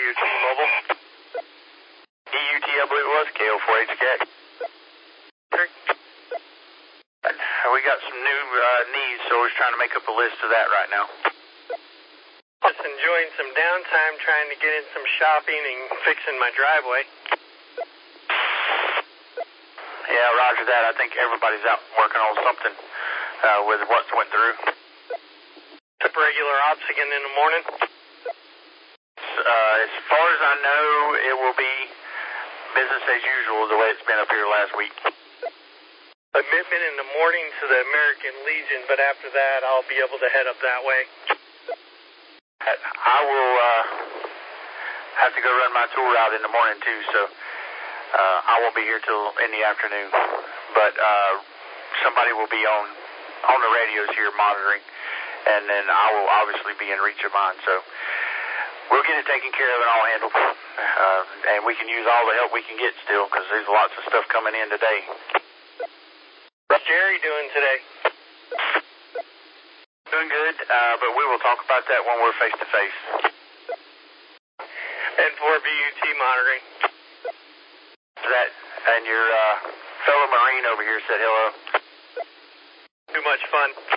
BUT Mobile. EUT, I believe it was, KO4HK. We got some new needs, so we're trying to make up a list of that right now. Just enjoying some downtime, trying to get in some shopping and fixing my driveway. Yeah, roger that. I think everybody's out working on something with what went through. Regular ops again in the morning? As far as I know, it will be business as usual the way it's been up here last week. Commitment in the morning to the American Legion, but after that I'll be able to head up that way. I will have to go run my tour out in the morning too, so I won't be here till in the afternoon. But somebody will be on the radios here monitoring, and then I will obviously be in reach of mine. So we'll get it taken care of and all handled, and we can use all the help we can get still because there's lots of stuff coming in today. What's Jerry doing today? Doing good, but we will talk about that when we're face to face. And for BUT monitoring. That and your fellow Marine over here said hello. Too much fun.